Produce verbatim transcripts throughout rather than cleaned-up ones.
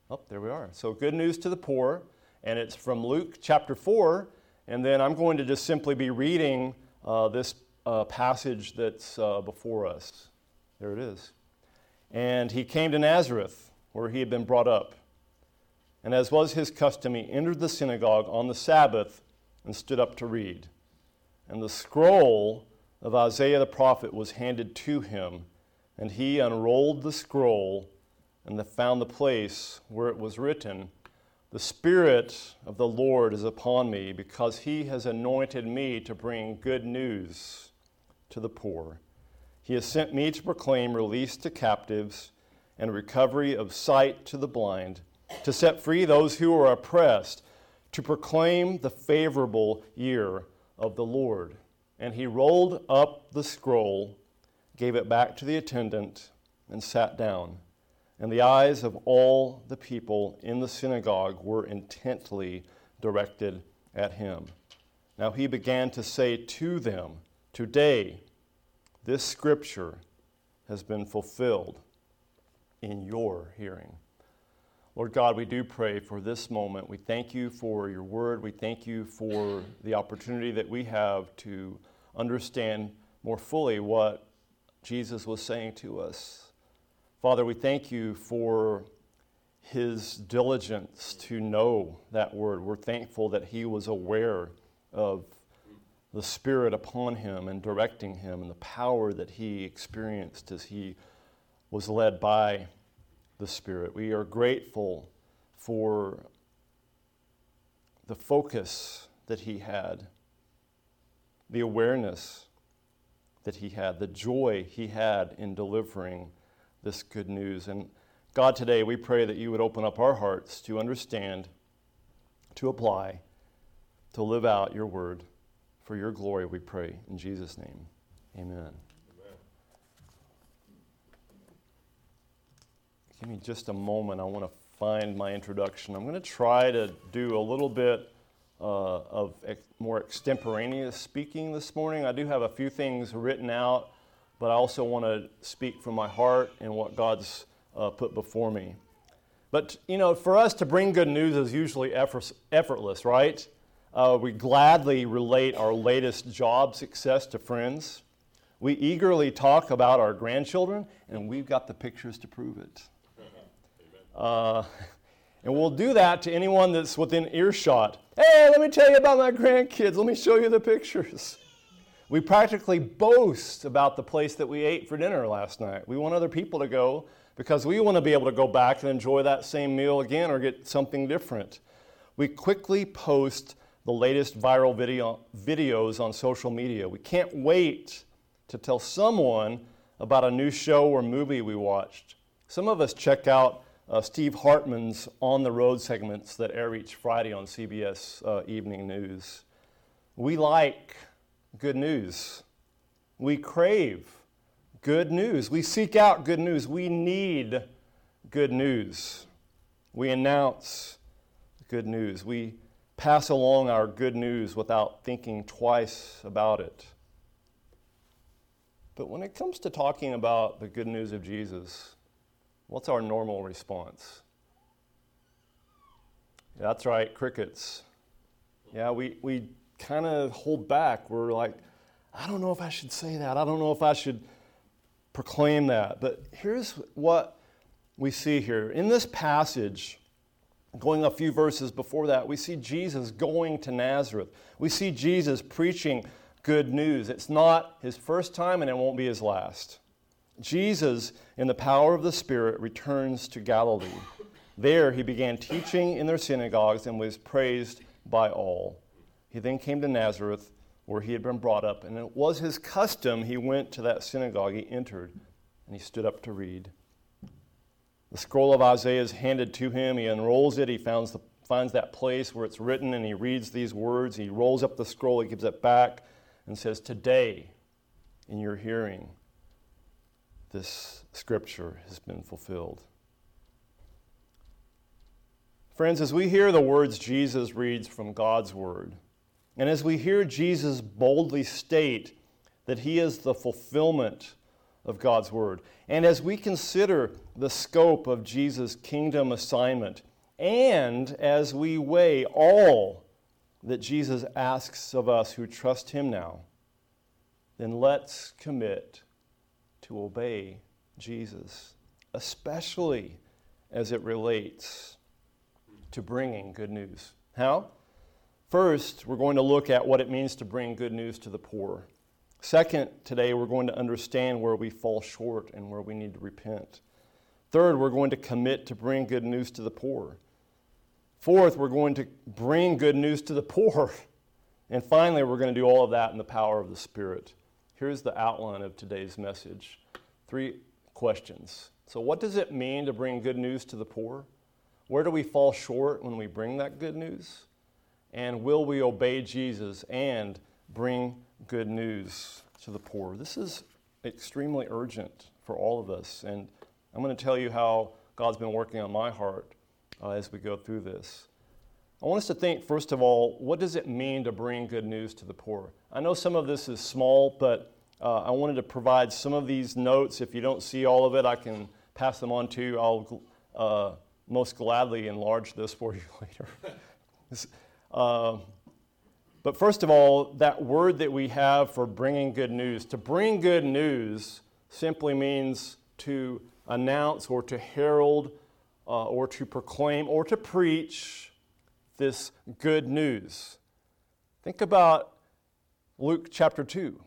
Oh, there we are. So good news to the poor, and it's from Luke chapter four, and then I'm going to just simply be reading uh, this uh, passage that's uh, before us. There it is. And he came to Nazareth, where he had been brought up. And as was his custom, he entered the synagogue on the Sabbath and stood up to read. And the scroll of Isaiah the prophet was handed to him, and he unrolled the scroll and found the place where it was written, "The Spirit of the Lord is upon me, because he has anointed me to bring good news to the poor. He has sent me to proclaim release to captives and recovery of sight to the blind, to set free those who are oppressed, to proclaim the favorable year of the Lord." And he rolled up the scroll, gave it back to the attendant, and sat down. And the eyes of all the people in the synagogue were intently directed at him. Now he began to say to them, "Today, this scripture has been fulfilled in your hearing." Lord God, we do pray for this moment. We thank you for your word. We thank you for the opportunity that we have to understand more fully what Jesus was saying to us. Father, we thank you for his diligence to know that word. We're thankful that he was aware of the Spirit upon him and directing him, and the power that he experienced as he was led by the Spirit. We are grateful for the focus that he had, the awareness that he had, the joy he had in delivering this good news. And God, today we pray that you would open up our hearts to understand, to apply, to live out your word. For your glory we pray in Jesus' name. Amen. Amen. Give me just a moment. I want to find my introduction. I'm going to try to do a little bit uh, of ex- more extemporaneous speaking this morning. I do have a few things written out, but I also want to speak from my heart and what God's uh, put before me. But, you know, for us to bring good news is usually effort- effortless, right? Uh, we gladly relate our latest job success to friends. We eagerly talk about our grandchildren, and we've got the pictures to prove it. Uh, and we'll do that to anyone that's within earshot. "Hey, let me tell you about my grandkids. Let me show you the pictures." We practically boast about the place that we ate for dinner last night. We want other people to go because we want to be able to go back and enjoy that same meal again or get something different. We quickly post the latest viral video, videos on social media. We can't wait to tell someone about a new show or movie we watched. Some of us check out uh, Steve Hartman's On the Road segments that air each Friday on C B S uh, Evening News. We like good news. We crave good news. We seek out good news. We need good news. We announce good news. We pass along our good news without thinking twice about it. But when it comes to talking about the good news of Jesus, what's our normal response? That's right, crickets. Yeah, we, we kind of hold back. We're like, I don't know if I should say that. I don't know if I should proclaim that. But here's what we see here. In this passage, going a few verses before that, we see Jesus going to Nazareth. We see Jesus preaching good news. It's not his first time, and it won't be his last. Jesus, in the power of the Spirit, returns to Galilee. There he began teaching in their synagogues and was praised by all. He then came to Nazareth, where he had been brought up, and it was his custom. He went to that synagogue, he entered, and he stood up to read. The scroll of Isaiah is handed to him. He unrolls it. He finds, the, finds that place where it's written, and he reads these words. He rolls up the scroll. He gives it back and says, "Today, in your hearing, this scripture has been fulfilled." Friends, as we hear the words Jesus reads from God's word, and as we hear Jesus boldly state that he is the fulfillment of God's Word. And as we consider the scope of Jesus' kingdom assignment, and as we weigh all that Jesus asks of us who trust Him now, then let's commit to obey Jesus, especially as it relates to bringing good news. How? First, we're going to look at what it means to bring good news to the poor. Second, today we're going to understand where we fall short and where we need to repent. Third, we're going to commit to bring good news to the poor. Fourth, we're going to bring good news to the poor. And finally, we're going to do all of that in the power of the Spirit. Here's the outline of today's message. Three questions. So what does it mean to bring good news to the poor? Where do we fall short when we bring that good news? And will we obey Jesus and bring good news to the poor? This is extremely urgent for all of us. And I'm going to tell you how God's been working on my heart uh, as we go through this. I want us to think, first of all, what does it mean to bring good news to the poor? I know some of this is small, but uh, I wanted to provide some of these notes. If you don't see all of it, I can pass them on to you. I'll uh, most gladly enlarge this for you later. uh, but first of all, that word that we have for bringing good news, to bring good news simply means to announce or to herald uh, or to proclaim or to preach this good news. Think about Luke chapter two,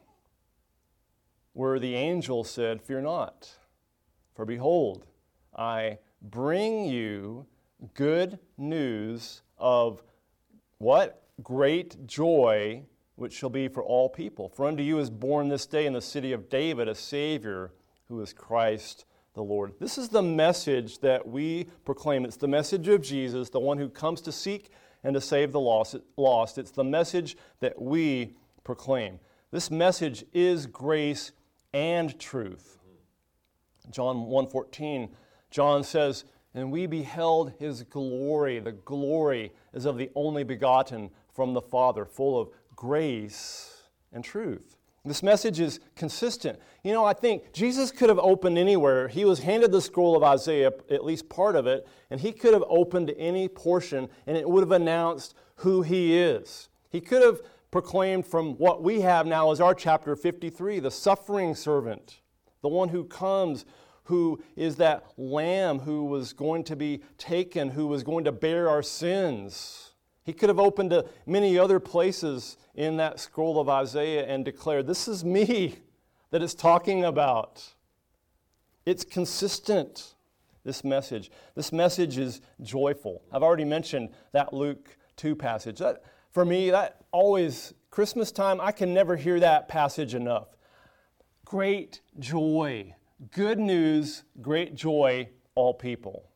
where the angel said, "Fear not, for behold, I bring you good news of" what? "Great joy, which shall be for all people. For unto you is born this day in the city of David a Savior, who is Christ the Lord." This is the message that we proclaim. It's the message of Jesus, the one who comes to seek and to save the lost. It's the message that we proclaim. This message is grace and truth. John one fourteen, John says, "And we beheld His glory. The glory is of the only begotten from the Father, full of grace and truth." This message is consistent. You know, I think Jesus could have opened anywhere. He was handed the scroll of Isaiah, at least part of it, and He could have opened any portion, and it would have announced who He is. He could have proclaimed from what we have now as our chapter fifty-three, the suffering servant, the one who comes, who is that lamb who was going to be taken, who was going to bear our sins. He could have opened to many other places in that scroll of Isaiah and declared, "This is me that it's talking about." It's consistent, this message. This message is joyful. I've already mentioned that Luke two passage. That, for me, that always, Christmas time, I can never hear that passage enough. Great joy. Good news, great joy, all people.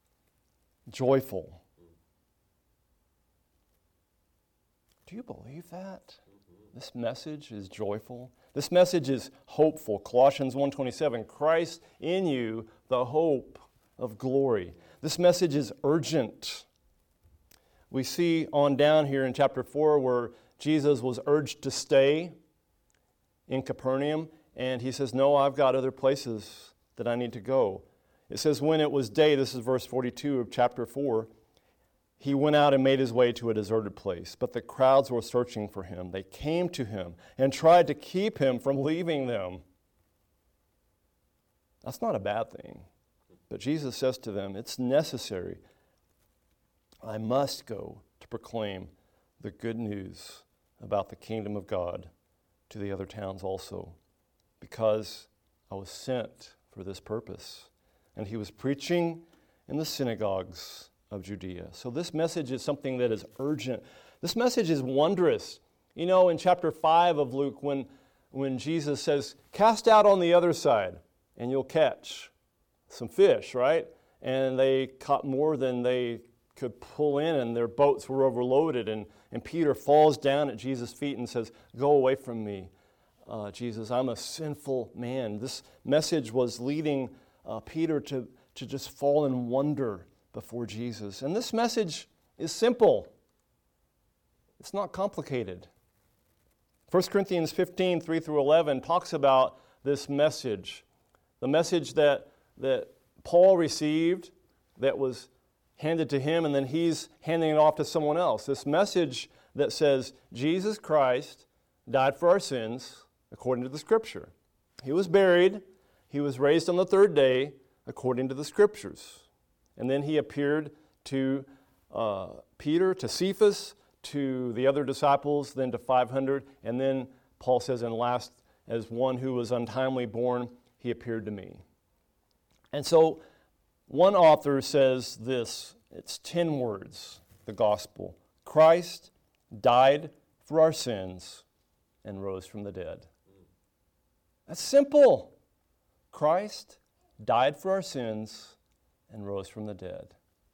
Joyful. Do you believe that? This message is joyful. This message is hopeful. Colossians one twenty-seven, Christ in you, the hope of glory. This message is urgent. We see on down here in chapter four where Jesus was urged to stay in Capernaum, and He says, "No, I've got other places that I need to go." It says, when it was day, this is verse forty-two of chapter four, He went out and made His way to a deserted place, but the crowds were searching for Him. They came to Him and tried to keep Him from leaving them. That's not a bad thing. But Jesus says to them, it's necessary. I must go to proclaim the good news about the kingdom of God to the other towns also, because I was sent for this purpose. And He was preaching in the synagogues of Judea. So this message is something that is urgent. This message is wondrous. You know, in chapter five of Luke, when, when Jesus says, cast out on the other side and you'll catch some fish, right? And they caught more than they could pull in, and their boats were overloaded. And, and Peter falls down at Jesus' feet and says, go away from me, uh, Jesus. I'm a sinful man. This message was leading uh, Peter to, to just fall in wonder before Jesus. And this message is simple. It's not complicated. First Corinthians fifteen, three through eleven talks about this message. the message that, that Paul received that was handed to him, and then he's handing it off to someone else. This message that says Jesus Christ died for our sins according to the Scripture. He was buried. He was raised on the third day according to the Scriptures. And then he appeared to uh, Peter, to Cephas, to the other disciples, then to five hundred. And then Paul says, and last, as one who was untimely born, he appeared to me. And so one author says this, it's ten words, the gospel. Christ died for our sins and rose from the dead. That's simple. Christ died for our sins and rose from the dead.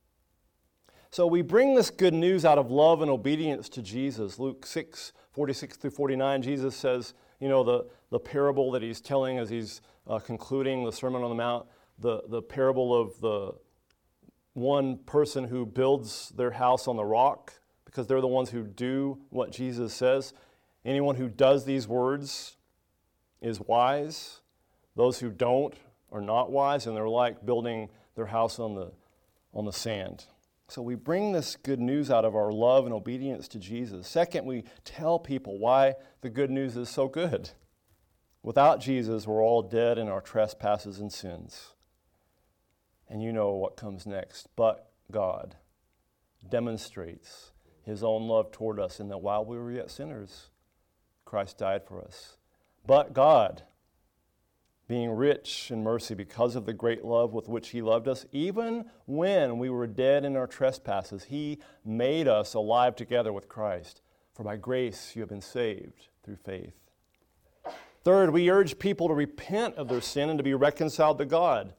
So we bring this good news out of love and obedience to Jesus. Luke six, forty-six through forty-nine, Jesus says, you know, the, the parable that he's telling as he's uh, concluding the Sermon on the Mount, the, the parable of the one person who builds their house on the rock, because they're the ones who do what Jesus says. Anyone who does these words is wise. Those who don't are not wise, and they're like building their house on the on the sand. So we bring this good news out of our love and obedience to Jesus. Second, we tell people why the good news is so good. Without Jesus, we're all dead in our trespasses and sins. And you know what comes next. But God demonstrates his own love toward us in that while we were yet sinners, Christ died for us. But God, being rich in mercy because of the great love with which he loved us, even when we were dead in our trespasses, he made us alive together with Christ. For by grace you have been saved through faith. Third, we urge people to repent of their sin and to be reconciled to God.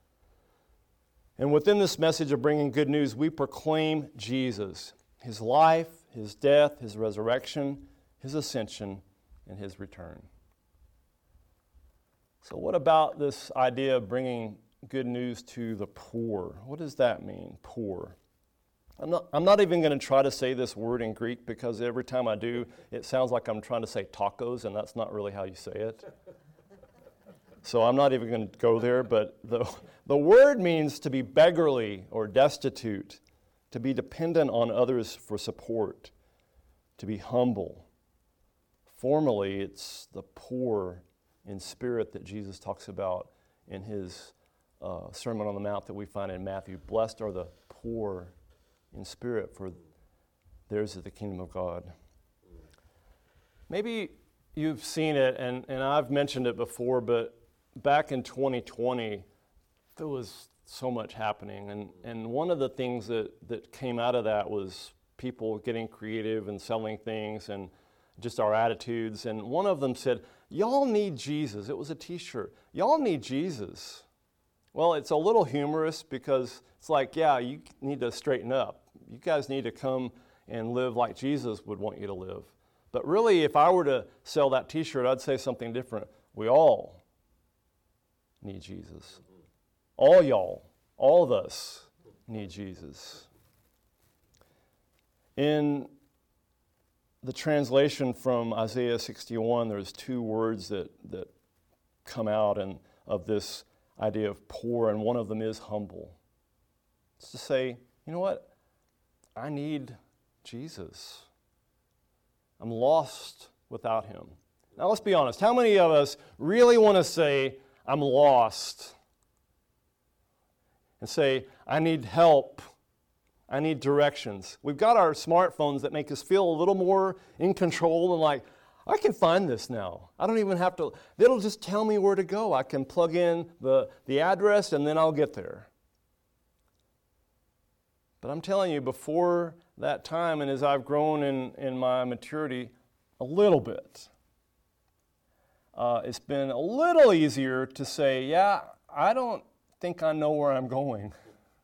And within this message of bringing good news, we proclaim Jesus, his life, his death, his resurrection, his ascension, and his return. So what about this idea of bringing good news to the poor? What does that mean, poor? I'm not, I'm not even going to try to say this word in Greek, because every time I do, it sounds like I'm trying to say tacos, and that's not really how you say it. So I'm not even going to go there, but the, the word means to be beggarly or destitute, to be dependent on others for support, to be humble. Formally, it's the poor in spirit that Jesus talks about in his uh, Sermon on the Mount that we find in Matthew. Blessed are the poor in spirit, for theirs is the kingdom of God. Maybe you've seen it, and, and I've mentioned it before, but back in twenty twenty, there was so much happening. And, and one of the things that, that came out of that was people getting creative and selling things and just our attitudes. And one of them said, y'all need Jesus. It was a t-shirt. Y'all need Jesus. Well, it's a little humorous because it's like, yeah, you need to straighten up. You guys need to come and live like Jesus would want you to live. But really, if I were to sell that t-shirt, I'd say something different. We all need Jesus. All y'all, all of us need Jesus. In the translation from Isaiah sixty-one, there's two words that, that come out and of this idea of poor, and one of them is humble. It's to say, you know what? I need Jesus. I'm lost without him. Now let's be honest. How many of us really want to say, I'm lost? And say, I need help. I need directions. We've got our smartphones that make us feel a little more in control and like, I can find this now. I don't even have to, it'll just tell me where to go. I can plug in the, the address and then I'll get there. But I'm telling you, before that time, and as I've grown in, in my maturity a little bit, uh, it's been a little easier to say, yeah, I don't think I know where I'm going.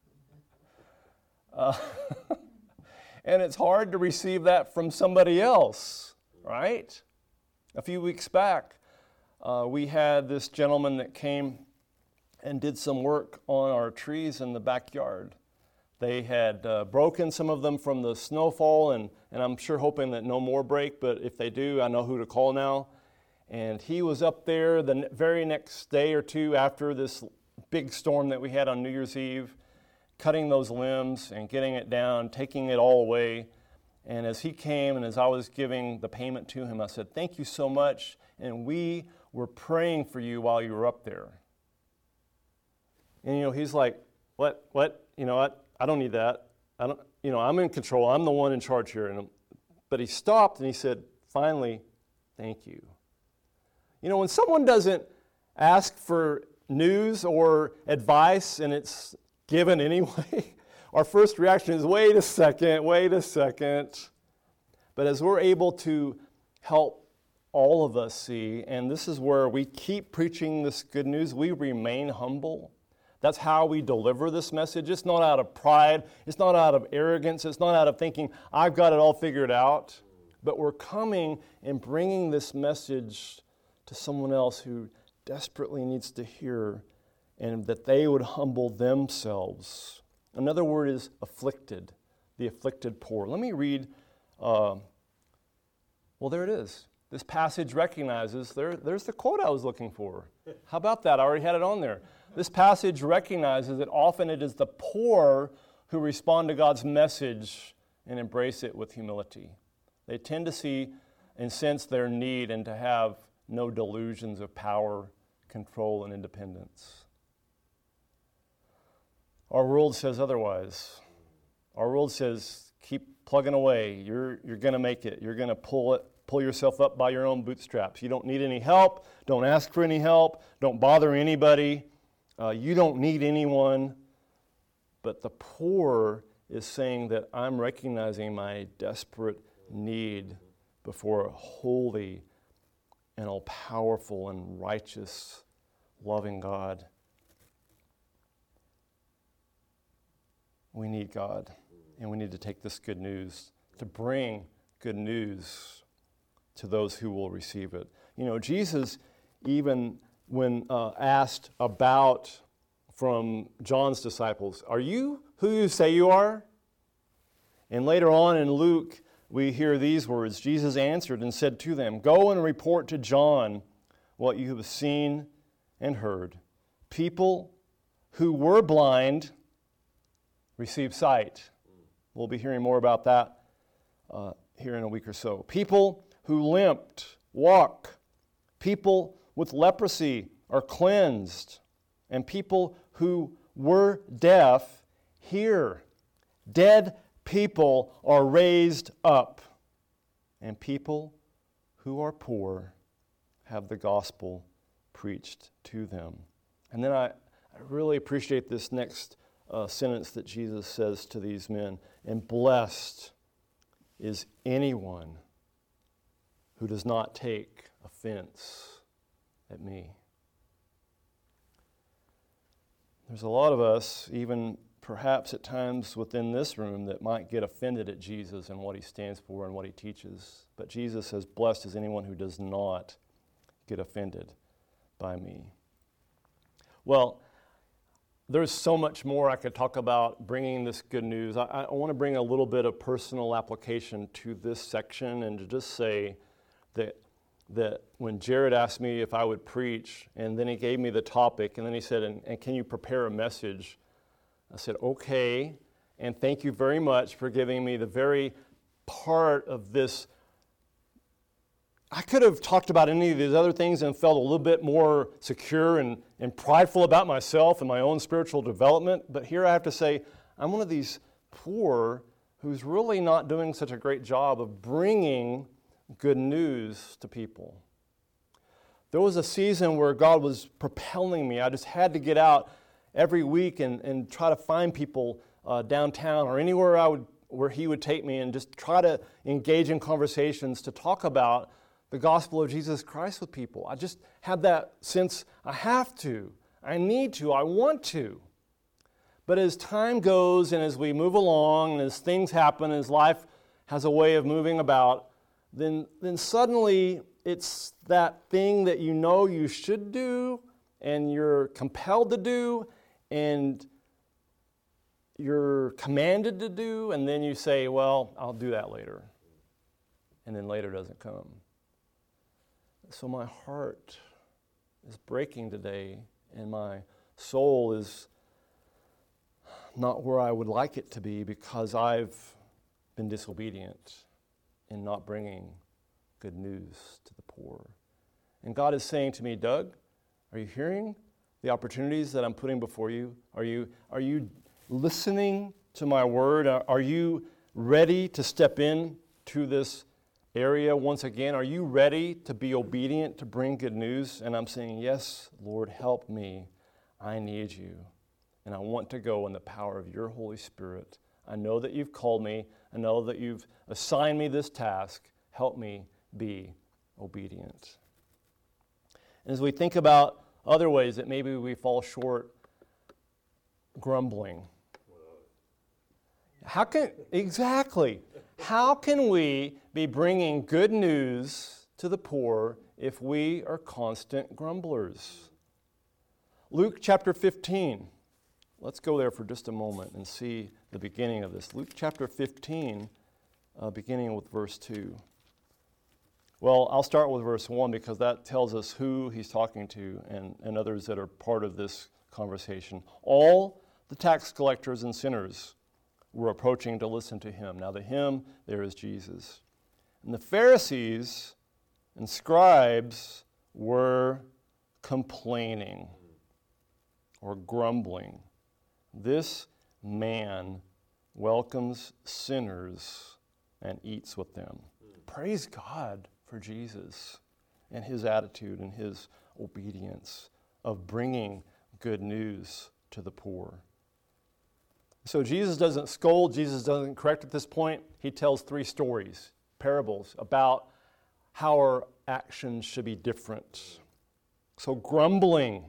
Uh, and it's hard to receive that from somebody else, right? A few weeks back, uh, we had this gentleman that came and did some work on our trees in the backyard. They had uh, broken some of them from the snowfall, and, and I'm sure hoping that no more break, but if they do, I know who to call now. And he was up there the very next day or two after this big storm that we had on New Year's Eve, cutting those limbs and getting it down, taking it all away. And as he came and as I was giving the payment to him, I said, "Thank you so much. And we were praying for you while you were up there." And, you know, he's like, what, what, you know, I, I don't need that. I don't, you know, I'm in control. I'm the one in charge here. And, but he stopped and he said, "Finally, thank you." You know, when someone doesn't ask for news or advice and it's given anyway, our first reaction is, wait a second, wait a second. But as we're able to help all of us see, and this is where we keep preaching this good news, we remain humble. That's how we deliver this message. It's not out of pride. It's not out of arrogance. It's not out of thinking, I've got it all figured out. But we're coming and bringing this message to someone else who desperately needs to hear, and that they would humble themselves. Another word is afflicted, the afflicted poor. Let me read, uh, well, there it is. This passage recognizes, there, there's the quote I was looking for. How about that? I already had it on there. This passage recognizes that often it is the poor who respond to God's message and embrace it with humility. They tend to see and sense their need and to have no delusions of power, control, and independence. Our world says otherwise. Our world says, keep plugging away. You're, you're going to make it. You're going to pull it, pull yourself up by your own bootstraps. You don't need any help. Don't ask for any help. Don't bother anybody. Uh, you don't need anyone. But the poor is saying that I'm recognizing my desperate need before a holy and all-powerful and righteous, loving God. We need God, and we need to take this good news, to bring good news to those who will receive it. You know, Jesus, even when uh, asked about from John's disciples, "Are you who you say you are?" And later on in Luke, we hear these words. Jesus answered and said to them, "Go and report to John what you have seen and heard. People who were blind receive sight." We'll be hearing more about that uh, here in a week or so. People who limped walk. People with leprosy are cleansed. And people who were deaf hear. Dead people are raised up. And people who are poor have the gospel preached to them. And then I, I really appreciate this next uh, sentence that Jesus says to these men. And blessed is anyone who does not take offense at me. There's a lot of us, even perhaps at times within this room, that might get offended at Jesus and what he stands for and what he teaches. But Jesus says, blessed is anyone who does not get offended by me. Well, there's so much more I could talk about bringing this good news. I, I want to bring a little bit of personal application to this section and to just say that that when Jared asked me if I would preach, and then he gave me the topic, and then he said, and, and can you prepare a message? I said, okay, and thank you very much for giving me the very part of this. I could have talked about any of these other things and felt a little bit more secure and, and prideful about myself and my own spiritual development, but here I have to say, I'm one of these poor who's really not doing such a great job of bringing good news to people. There was a season where God was propelling me. I just had to get out every week and, and try to find people uh, downtown or anywhere I would, where he would take me, and just try to engage in conversations to talk about the gospel of Jesus Christ with people. I just had that sense, I have to, I need to, I want to. But as time goes and as we move along and as things happen, as life has a way of moving about, then, then suddenly it's that thing that you know you should do and you're compelled to do and you're commanded to do, and then you say, well, I'll do that later. And then later doesn't come. So my heart is breaking today, and my soul is not where I would like it to be because I've been disobedient in not bringing good news to the poor. And God is saying to me, Doug, are you hearing the opportunities that I'm putting before you? Are you, are you listening to my word? Are, are you ready to step in to this area once again? Are you ready to be obedient to bring good news? And I'm saying, yes, Lord, help me. I need you. And I want to go in the power of your Holy Spirit. I know that you've called me. I know that you've assigned me this task. Help me be obedient. And as we think about other ways that maybe we fall short, grumbling. How can, exactly, how can we be bringing good news to the poor if we are constant grumblers? Luke chapter fifteen. Let's go there for just a moment and see the beginning of this. Luke chapter fifteen, uh, beginning with verse two. Well, I'll start with verse one because that tells us who he's talking to and, and others that are part of this conversation. All the tax collectors and sinners were approaching to listen to him. Now the him there is Jesus. And the Pharisees and scribes were complaining or grumbling. This man welcomes sinners and eats with them. Praise God for Jesus and his attitude and his obedience of bringing good news to the poor. So Jesus doesn't scold, Jesus doesn't correct at this point. He tells three stories, parables, about how our actions should be different. So grumbling.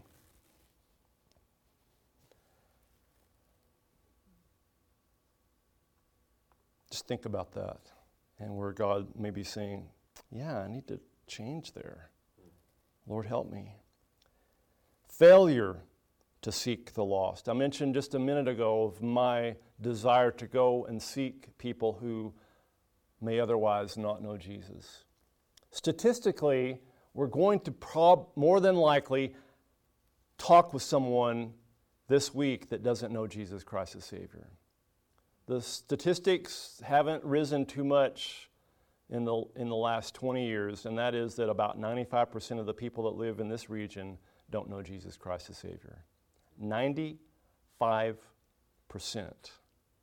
Just think about that and where God may be saying, yeah, I need to change there. Lord, help me. Failure to seek the lost. I mentioned just a minute ago of my desire to go and seek people who may otherwise not know Jesus. Statistically, we're going to prob- more than likely talk with someone this week that doesn't know Jesus Christ as Savior. The statistics haven't risen too much in the in the last twenty years, and that is that about ninety-five percent of the people that live in this region don't know Jesus Christ as Savior. ninety-five percent.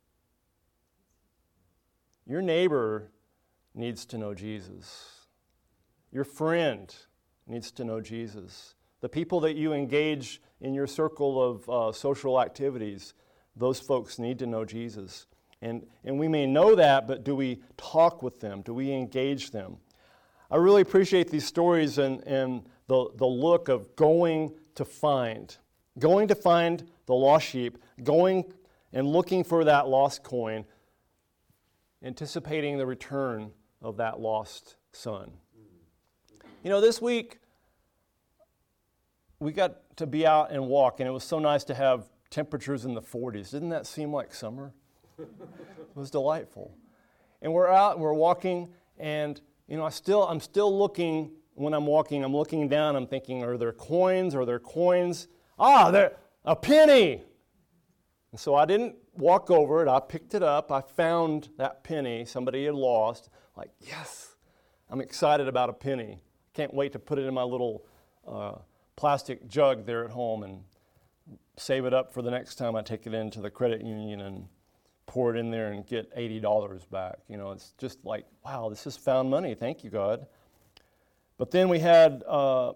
Your neighbor needs to know Jesus. Your friend needs to know Jesus. The people that you engage in your circle of uh, social activities, those folks need to know Jesus. And, and we may know that, but do we talk with them? Do we engage them? I really appreciate these stories and, and the, the look of going to find. Going to find the lost sheep, going and looking for that lost coin, anticipating the return of that lost son. You know, this week, we got to be out and walk, and it was so nice to have temperatures in the forties. Didn't that seem like summer? It was delightful. And we're out and we're walking, and you know, I still I'm still looking when I'm walking, I'm looking down, I'm thinking, are there coins? Are there coins? Ah, there a penny. And so I didn't walk over it, I picked it up, I found that penny somebody had lost. Like, yes, I'm excited about a penny. Can't wait to put it in my little uh, plastic jug there at home and save it up for the next time I take it into the credit union and pour it in there and get eighty dollars back. You know, it's just like, wow, this is found money. Thank you, God. But then we had uh,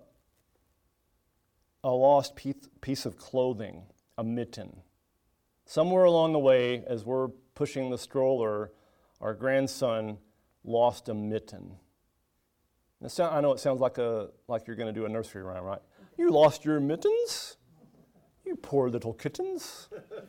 a lost piece, piece of clothing, a mitten. Somewhere along the way, as we're pushing the stroller, our grandson lost a mitten. Now, sound, I know it sounds like a like you're going to do a nursery rhyme, right? You lost your mittens? You poor little kittens.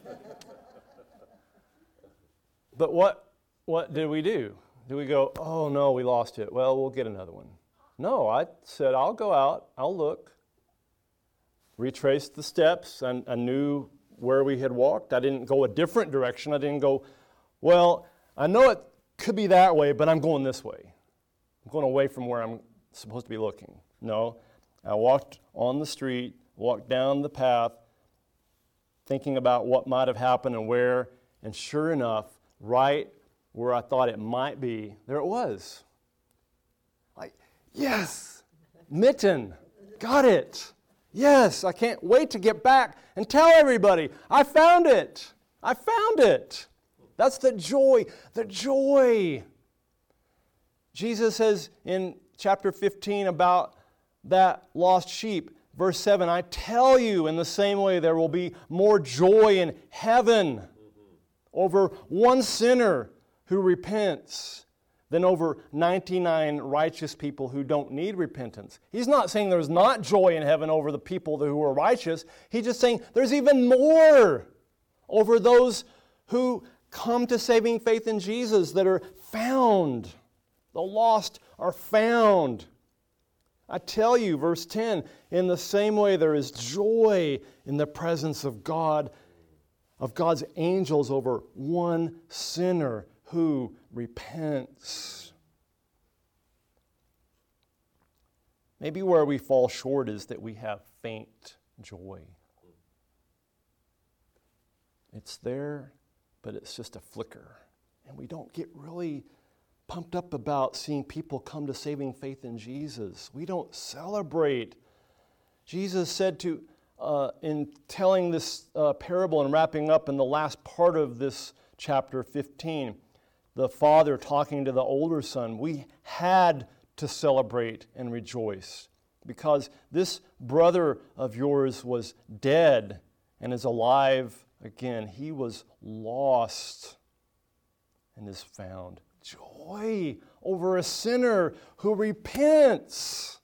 But what what did we do? Did we go, oh no, we lost it. Well, we'll get another one. No, I said, I'll go out, I'll look. Retraced the steps, and I knew where we had walked. I didn't go a different direction. I didn't go, well, I know it could be that way, but I'm going this way. I'm going away from where I'm supposed to be looking. No, I walked on the street, walked down the path, thinking about what might have happened and where, and sure enough, right where I thought it might be, there it was. Like, yes, mitten, got it. Yes, I can't wait to get back and tell everybody, I found it. I found it. That's the joy, the joy. Jesus says in chapter fifteen about that lost sheep, verse seven, I tell you in the same way there will be more joy in heaven mm-hmm. over one sinner who repents than over ninety-nine righteous people who don't need repentance. He's not saying there's not joy in heaven over the people who are righteous. He's just saying there's even more over those who come to saving faith in Jesus that are found. The lost are found. I tell you, verse ten, in the same way there is joy in the presence of God, of God's angels over one sinner who repents. Maybe where we fall short is that we have faint joy. It's there, but it's just a flicker. And we don't get really pumped up about seeing people come to saving faith in Jesus. We don't celebrate. Jesus said to, uh, in telling this uh, parable and wrapping up in the last part of this chapter fifteen, the father talking to the older son, we had to celebrate and rejoice because this brother of yours was dead and is alive again. He was lost and is found. Joy over a sinner who repents.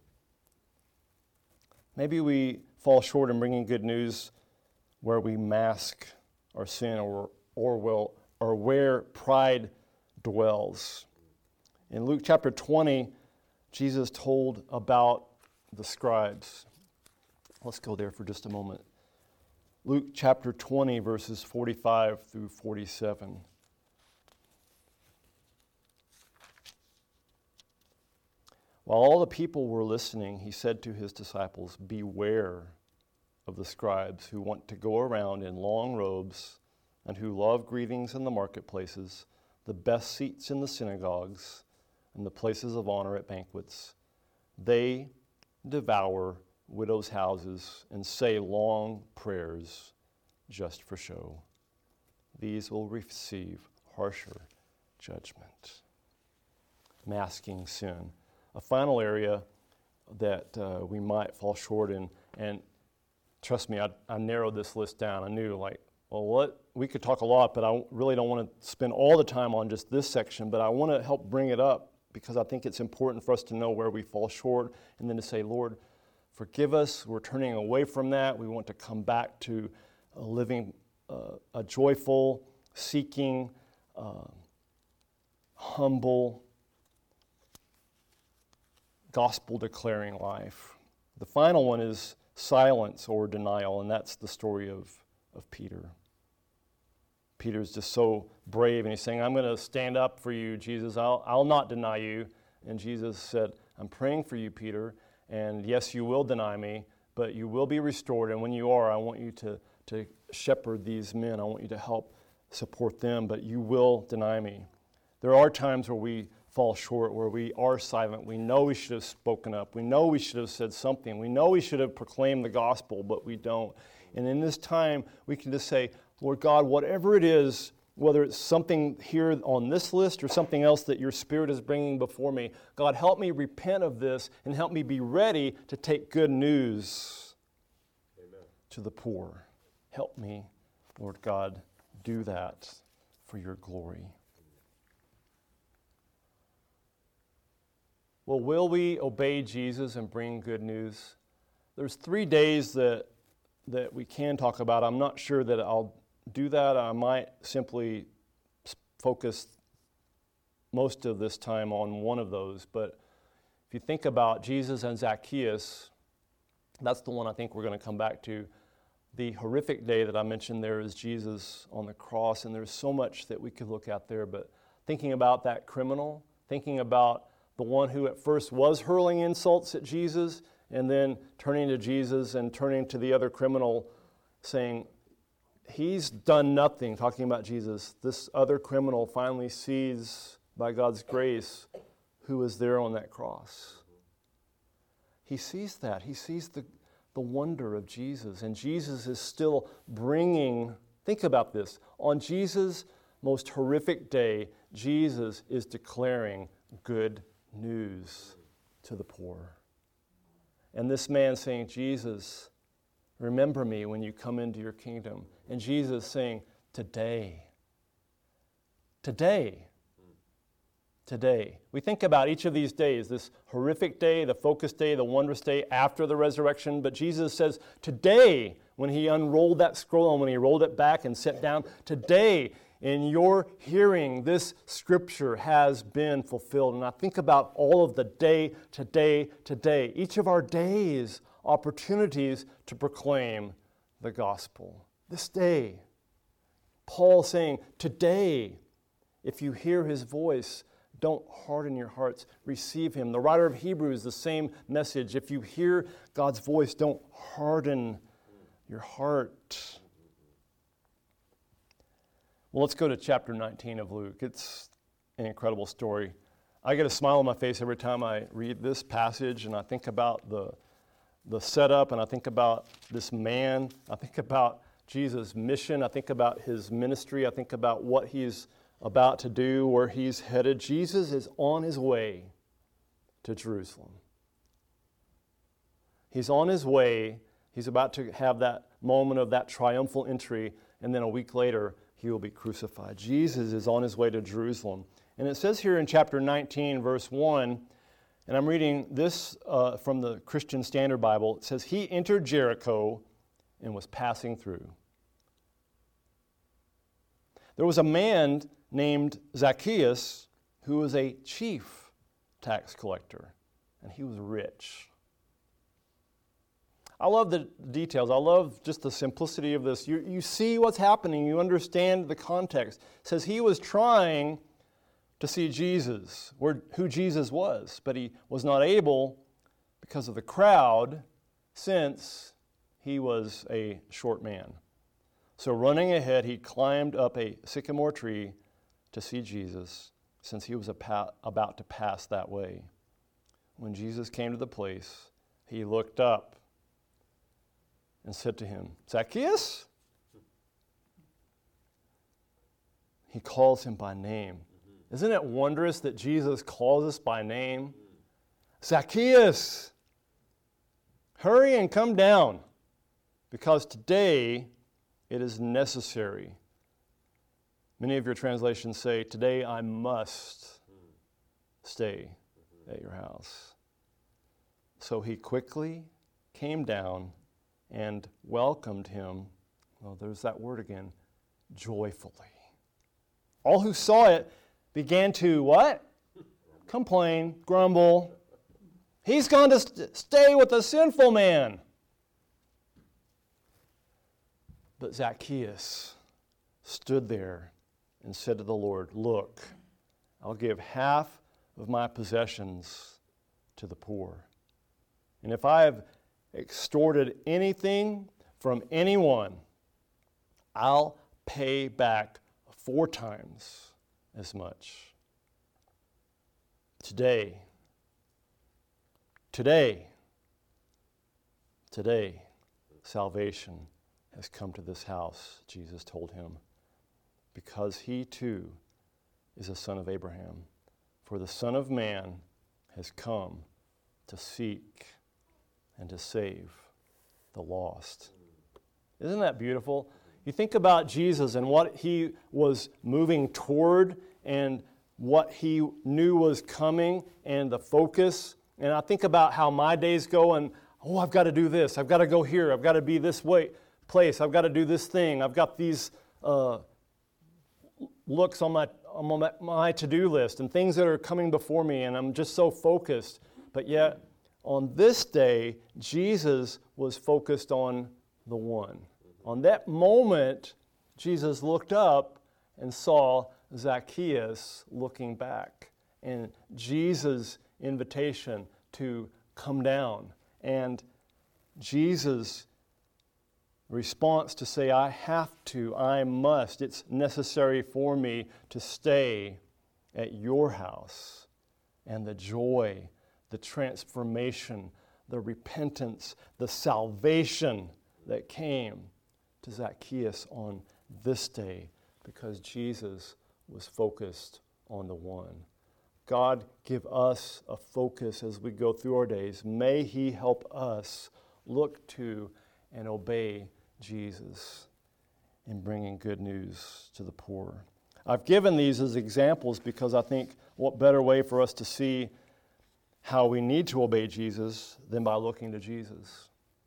Maybe we fall short in bringing good news where we mask our sin or or will or where pride dwells. In Luke chapter twenty, Jesus told about the scribes. Let's go there for just a moment. Luke chapter twenty, verses forty-five through forty-seven. While all the people were listening, he said to his disciples, beware of the scribes who want to go around in long robes and who love greetings in the marketplaces, the best seats in the synagogues, and the places of honor at banquets. They devour widows' houses and say long prayers just for show. These will receive harsher judgment. Masking sin. A final area that uh, we might fall short in, and trust me, I, I narrowed this list down. I knew, like, well, what we could talk a lot, but I really don't want to spend all the time on just this section, but I want to help bring it up because I think it's important for us to know where we fall short and then to say, Lord, forgive us. We're turning away from that. We want to come back to a living, uh, a joyful, seeking, uh, humble, gospel-declaring life. The final one is silence or denial, and that's the story of, of Peter. Peter's just so brave, and he's saying, I'm going to stand up for you, Jesus. I'll, I'll not deny you. And Jesus said, I'm praying for you, Peter, and yes, you will deny me, but you will be restored, and when you are, I want you to, to shepherd these men. I want you to help support them, but you will deny me. There are times where we fall short, where we are silent. We know we should have spoken up. We know we should have said something. We know we should have proclaimed the gospel, but we don't. And in this time, we can just say, Lord God, whatever it is, whether it's something here on this list or something else that your Spirit is bringing before me, God, help me repent of this and help me be ready to take good news Amen. To the poor. Help me, Lord God, do that for your glory. Well, will we obey Jesus and bring good news? There's three days that that we can talk about. I'm not sure that I'll do that. I might simply focus most of this time on one of those. But if you think about Jesus and Zacchaeus, that's the one I think we're going to come back to. The horrific day that I mentioned there is Jesus on the cross, and there's so much that we could look at there. But thinking about that criminal, thinking about the one who at first was hurling insults at Jesus, and then turning to Jesus and turning to the other criminal, saying, he's done nothing, talking about Jesus. This other criminal finally sees, by God's grace, who was there on that cross. He sees that. He sees the, the wonder of Jesus. And Jesus is still bringing, think about this, on Jesus' most horrific day, Jesus is declaring good news to the poor. And this man saying, Jesus, remember me when you come into your kingdom. And Jesus saying, today, today, today. We think about each of these days, this horrific day, the focus day, the wondrous day after the resurrection. But Jesus says, today, when he unrolled that scroll and when he rolled it back and sat down, today, in your hearing, this scripture has been fulfilled. And I think about all of the day, today, today. Each of our days, opportunities to proclaim the gospel. This day, Paul saying, today, if you hear his voice, don't harden your hearts. Receive him. The writer of Hebrews, the same message. If you hear God's voice, don't harden your heart. Well, let's go to chapter nineteen of Luke. It's an incredible story. I get a smile on my face every time I read this passage, and I think about the, the setup, and I think about this man. I think about Jesus' mission. I think about his ministry. I think about what he's about to do, where he's headed. Jesus is on his way to Jerusalem. He's on his way. He's about to have that moment of that triumphal entry, and then a week later, he will be crucified. Jesus is on his way to Jerusalem. And it says here in chapter nineteen, verse one, and I'm reading this uh, from the Christian Standard Bible. It says, he entered Jericho and was passing through. There was a man named Zacchaeus who was a chief tax collector, and he was rich. I love the details. I love just the simplicity of this. You, you see what's happening. You understand the context. It says he was trying to see Jesus, where, who Jesus was, but he was not able because of the crowd, since he was a short man. So running ahead, he climbed up a sycamore tree to see Jesus, since he was about to pass that way. When Jesus came to the place, he looked up and said to him, Zacchaeus? He calls him by name. Mm-hmm. Isn't it wondrous that Jesus calls us by name? Mm-hmm. Zacchaeus, hurry and come down, because today it is necessary. Many of your translations say, today I must stay mm-hmm. at your house. So he quickly came down and welcomed him, well, there's that word again, joyfully. All who saw it began to, what? Complain, grumble. He's gone to st- stay with a sinful man. But Zacchaeus stood there and said to the Lord, look, I'll give half of my possessions to the poor. And if I have extorted anything from anyone, I'll pay back four times as much. Today, today, today, salvation has come to this house, Jesus told him, because he too is a son of Abraham. For the Son of Man has come to seek and to save the lost. Isn't that beautiful? You think about Jesus and what he was moving toward and what he knew was coming and the focus. And I think about how my days go and, oh, I've got to do this. I've got to go here. I've got to be this way, place. I've got to do this thing. I've got these uh, looks on my, on my, my to-do list and things that are coming before me, and I'm just so focused. But yet, on this day, Jesus was focused on the one. On that moment, Jesus looked up and saw Zacchaeus looking back. And Jesus invitation to come down. And Jesus' response to say, I have to, I must, it's necessary for me to stay at your house. And the joy, the transformation, the repentance, the salvation that came to Zacchaeus on this day because Jesus was focused on the one. God, give us a focus as we go through our days. May He help us look to and obey Jesus in bringing good news to the poor. I've given these as examples because I think what better way for us to see how we need to obey Jesus than by looking to Jesus.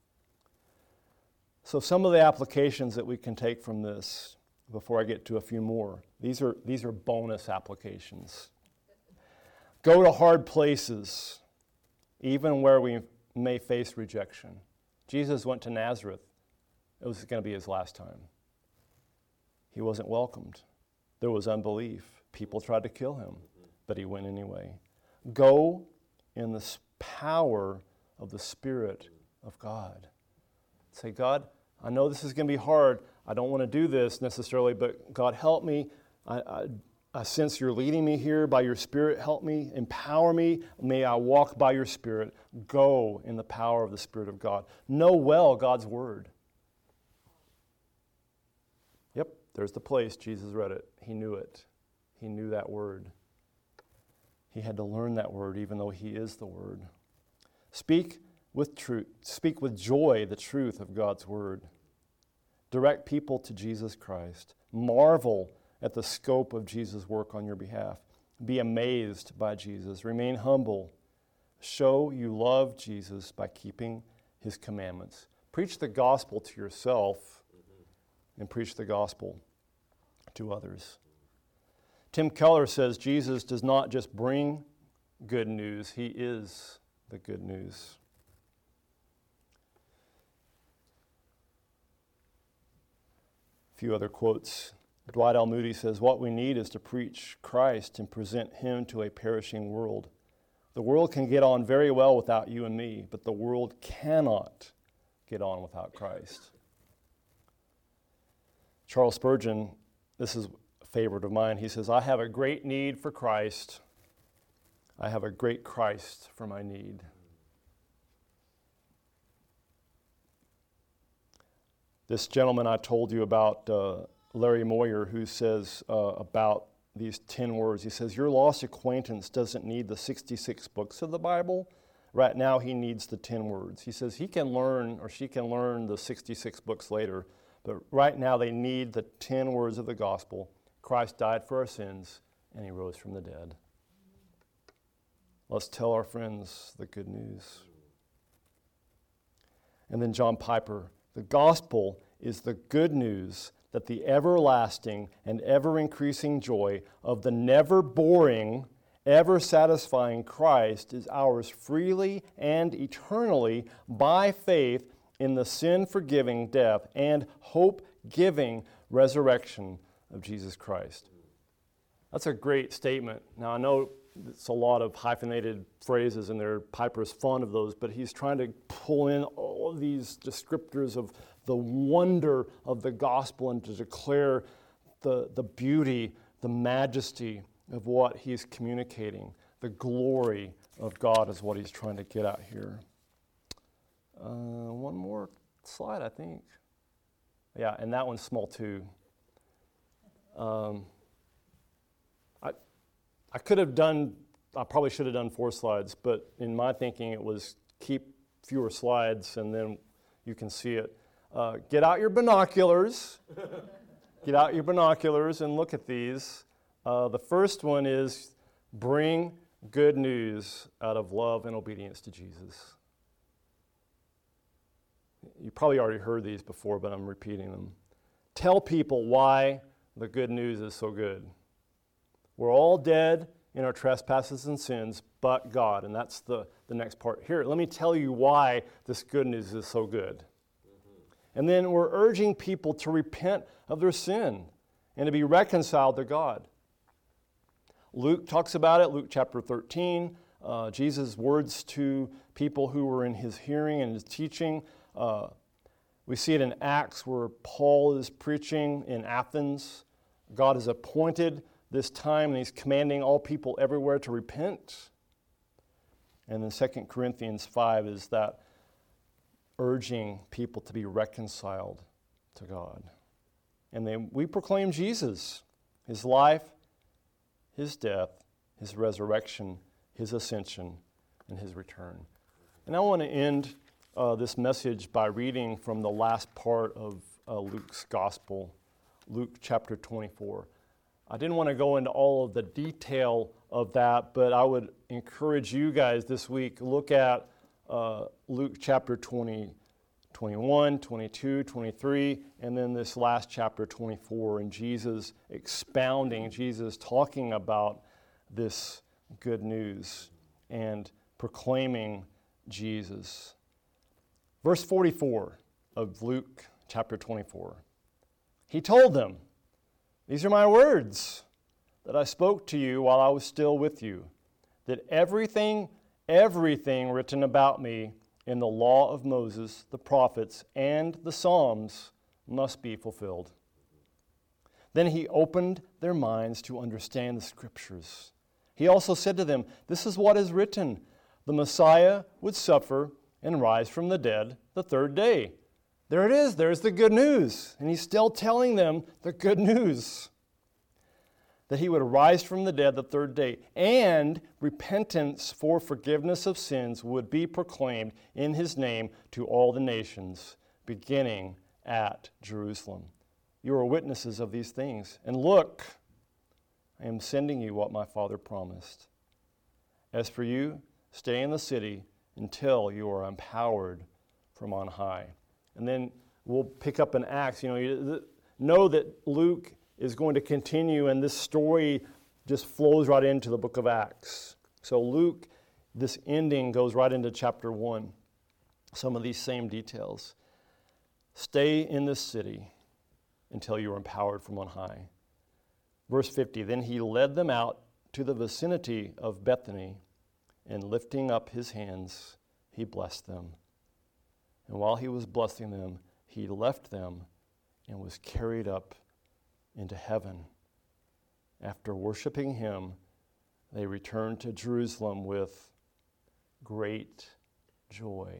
So some of the applications that we can take from this before I get to a few more. These are, these are bonus applications. Go to hard places, even where we may face rejection. Jesus went to Nazareth. It was going to be his last time. He wasn't welcomed. There was unbelief. People tried to kill him, but he went anyway. Go in the power of the Spirit of God. Say, God, I know this is going to be hard. I don't want to do this necessarily, but God, help me. I, I, I sense you're leading me here by your Spirit. Help me, empower me. May I walk by your Spirit. Go in the power of the Spirit of God. Know well God's Word. Yep, there's the place. Jesus read it. He knew it. He knew that Word. He had to learn that Word, even though He is the Word. Speak with truth. Speak with joy the truth of God's Word. Direct people to Jesus Christ. Marvel at the scope of Jesus' work on your behalf. Be amazed by Jesus. Remain humble. Show you love Jesus by keeping His commandments. Preach the gospel to yourself and preach the gospel to others. Tim Keller says Jesus does not just bring good news, He is the good news. A few other quotes. Dwight L. Moody says, what we need is to preach Christ and present Him to a perishing world. The world can get on very well without you and me, but the world cannot get on without Christ. Charles Spurgeon, this is a favorite of mine, he says, I have a great need for Christ. I have a great Christ for my need. This gentleman I told you about, uh, Larry Moyer, who says uh, about these ten words, he says, your lost acquaintance doesn't need the sixty-six books of the Bible. Right now he needs the ten words. He says he can learn, or she can learn the sixty-six books later, but right now they need the ten words of the gospel. Christ died for our sins, and He rose from the dead. Let's tell our friends the good news. And then John Piper, the gospel is the good news that the everlasting and ever-increasing joy of the never-boring, ever-satisfying Christ is ours freely and eternally by faith in the sin-forgiving death and hope-giving resurrection of Jesus Christ. That's a great statement. Now, I know it's a lot of hyphenated phrases in there. Piper's fond of those, but he's trying to pull in all of these descriptors of the wonder of the gospel and to declare the, the beauty, the majesty of what he's communicating. The glory of God is what he's trying to get at here. Uh, one more slide, I think. Yeah, and that one's small too. Um, I I could have done, I probably should have done four slides, but in my thinking it was keep fewer slides and then you can see it. Uh, get out your binoculars. Get out your binoculars and look at these. Uh, the first one is bring good news out of love and obedience to Jesus. You probably already heard these before, but I'm repeating them. Tell people why the good news is so good. We're all dead in our trespasses and sins, but God. And that's the, the next part. Here, let me tell you why this good news is so good. Mm-hmm. And then we're urging people to repent of their sin and to be reconciled to God. Luke talks about it, Luke chapter thirteen. uh, Jesus' words to people who were in his hearing and his teaching. Uh, we see it in Acts where Paul is preaching in Athens. God has appointed this time and he's commanding all people everywhere to repent. And then Second Corinthians five is that urging people to be reconciled to God. And then we proclaim Jesus, his life, his death, his resurrection, his ascension, and his return. And I want to end uh, this message by reading from the last part of uh, Luke's gospel, Luke chapter twenty-four. I didn't want to go into all of the detail of that, but I would encourage you guys this week, look at uh, Luke chapter twenty, twenty-one, twenty-two, twenty-three, and then this last chapter, twenty-four, and Jesus expounding, Jesus talking about this good news and proclaiming Jesus. Verse forty-four of Luke chapter twenty-four. He told them, "These are my words that I spoke to you while I was still with you, that everything, everything written about me in the law of Moses, the prophets, and the Psalms must be fulfilled." Then he opened their minds to understand the Scriptures. He also said to them, "This is what is written, the Messiah would suffer and rise from the dead the third day." There it is, there's the good news. And he's still telling them the good news. That he would rise from the dead the third day, and repentance for forgiveness of sins would be proclaimed in his name to all the nations, beginning at Jerusalem. You are witnesses of these things. And look, I am sending you what my Father promised. As for you, stay in the city until you are empowered from on high. And then we'll pick up in Acts. You know, you know that Luke is going to continue, and this story just flows right into the book of Acts. So Luke, this ending goes right into chapter one. Some of these same details. Stay in this city until you are empowered from on high. Verse fifty, then he led them out to the vicinity of Bethany, and lifting up his hands, he blessed them. And while he was blessing them, he left them and was carried up into heaven. After worshiping him, they returned to Jerusalem with great joy.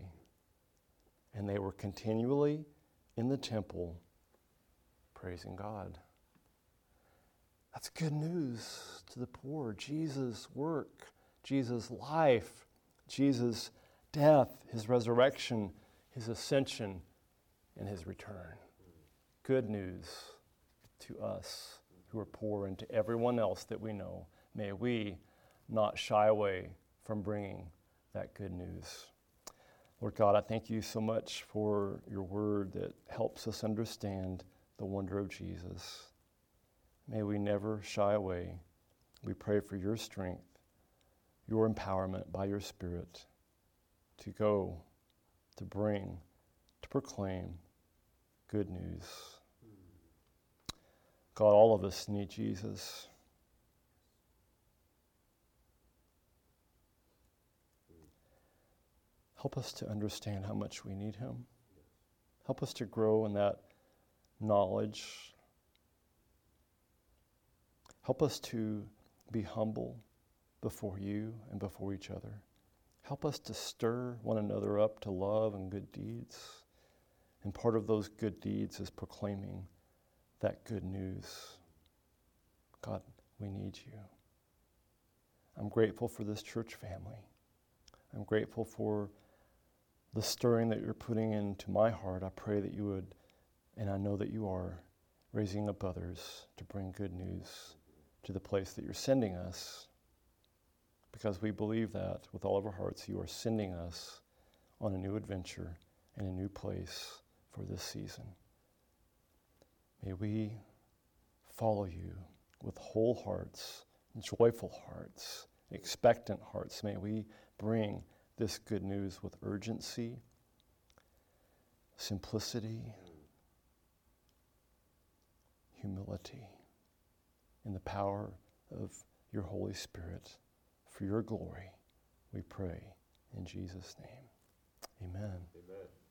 And they were continually in the temple praising God. That's good news to the poor. Jesus' work, Jesus' life, Jesus' death, his resurrection, his ascension, and his return. Good news to us who are poor and to everyone else that we know. May we not shy away from bringing that good news. Lord God, I thank you so much for your word that helps us understand the wonder of Jesus. May we never shy away. We pray for your strength, your empowerment by your Spirit to go, to bring, to proclaim good news. God, all of us need Jesus. Help us to understand how much we need him. Help us to grow in that knowledge. Help us to be humble before you and before each other. Help us to stir one another up to love and good deeds. And part of those good deeds is proclaiming that good news. God, we need you. I'm grateful for this church family. I'm grateful for the stirring that you're putting into my heart. I pray that you would, and I know that you are, raising up others to bring good news to the place that you're sending us, because we believe that with all of our hearts you are sending us on a new adventure and a new place for this season. May we follow you with whole hearts, joyful hearts, expectant hearts. May we bring this good news with urgency, simplicity, humility, in the power of your Holy Spirit for your glory. we pray in Jesus' name. Amen. Amen.